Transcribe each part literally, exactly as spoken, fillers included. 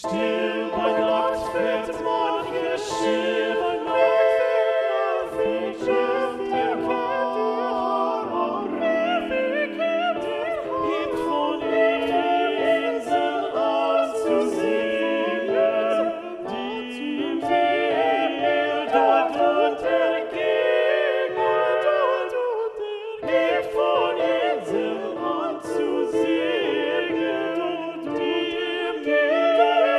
Still bei Nacht fährt manche Schiff, bei Nacht fährt manche der Kater am Riff, hebt von Inseln an zu singen, die im Meer dort untergehen, hebt von Inseln an zu singen, die im Meer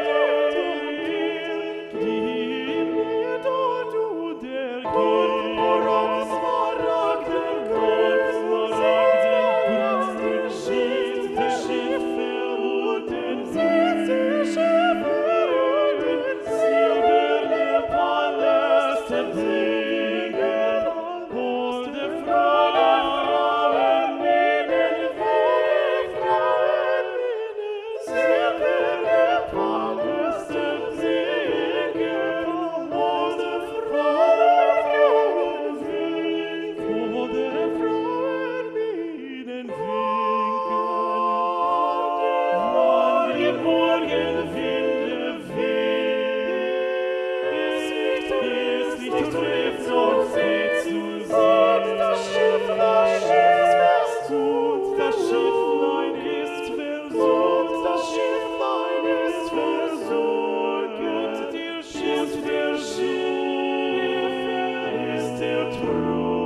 die im Meer dort untergehen. Worauf Smaragden Gold, Smaragden Brust, Schiff, die Schiffe und den See, Schiffe und den silberne Paläste singen, holde Frauen in den Frauen silberne Paläste singen, holde Frauen winken, holde Frauen ihnen winken. Wann die Morgenwinde weht, es nicht trifft, auf See zu sehen. Das Schiff, das Schiff ist versucht, das Schifflein ist versucht, das Schifflein ist versunken. Der Schiff, der Schiff ist der Trug.